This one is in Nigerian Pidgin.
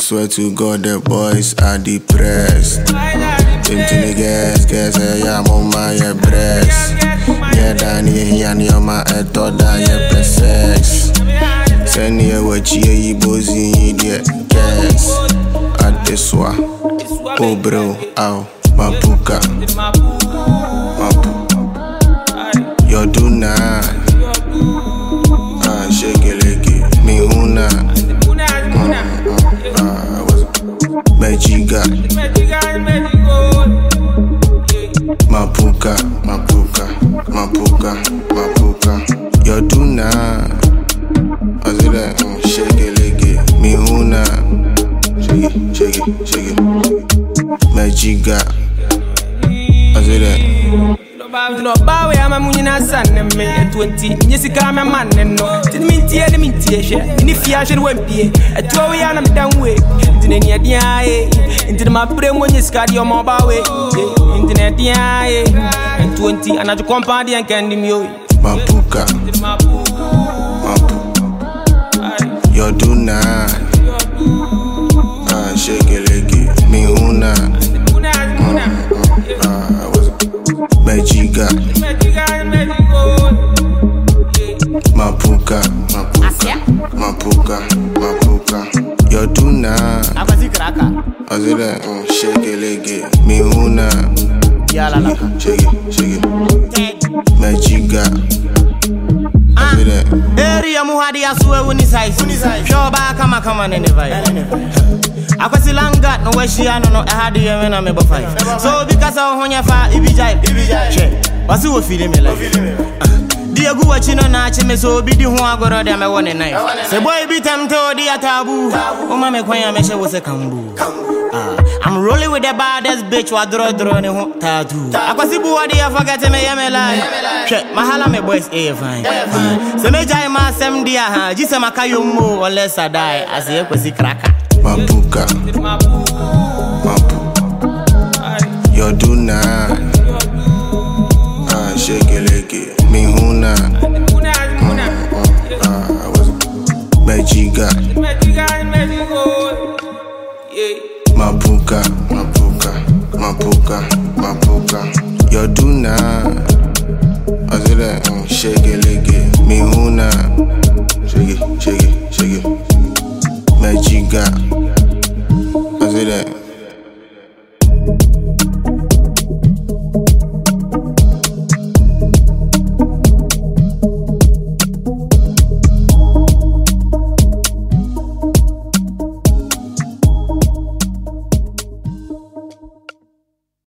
swear to God the boys are depressed. Into the guess, I'm on my breast. Yeah, Danny, he and your man, I thought that you sex. Send you what you bozy idiot, guess. At this one, oh bro, ow, Mapuka. You do not. Shake it like it, me una. Mejiga. Mapuka. You do not. I said that, shake it like it, me una. Shake it. Mejiga. I said that. No bow, I'm a munina son and me at 20. Yesica, my man, and no. Didn't mean tear the mintiation. In if you should went be a 12 year I'm down way. Into the eye, into my brain when you scar your mobile way. Internet the eye, and 20 another company and candy mule. Mapuka. You do not. Shake it like it, me una. Mejiga. Mapuka. You do not. I said that, shake it like it, me una. Shake it. Mejiga. I said that. Area muhadi aswe unisaizi. Pure ba kama nenevai. Akwasi langa no weshiano no ehadi yewe na mebo 5. So because of honya fa ibijai. Che. Wasi wo feel me like. Diegu wachino na cheme so bidi ho agoro de me wone nai. Se boy bitam to di atabu. O ma me kwanya me she wo se kambu. I'm rolling with the baddest bitch wa draw ne ho tattoo. Akwasi bu wadi ya forget me yeme like. Che, mahala me boys fine. Se me jai ma sem dia ha. Ji se makayo mo unless I die. As ye kwasi kraka. Mapuka. You do not. Shake it like it, me una. Mejiga. Mapuka. You do not. I said that, shake it like it, me una. Shake it. Mejiga.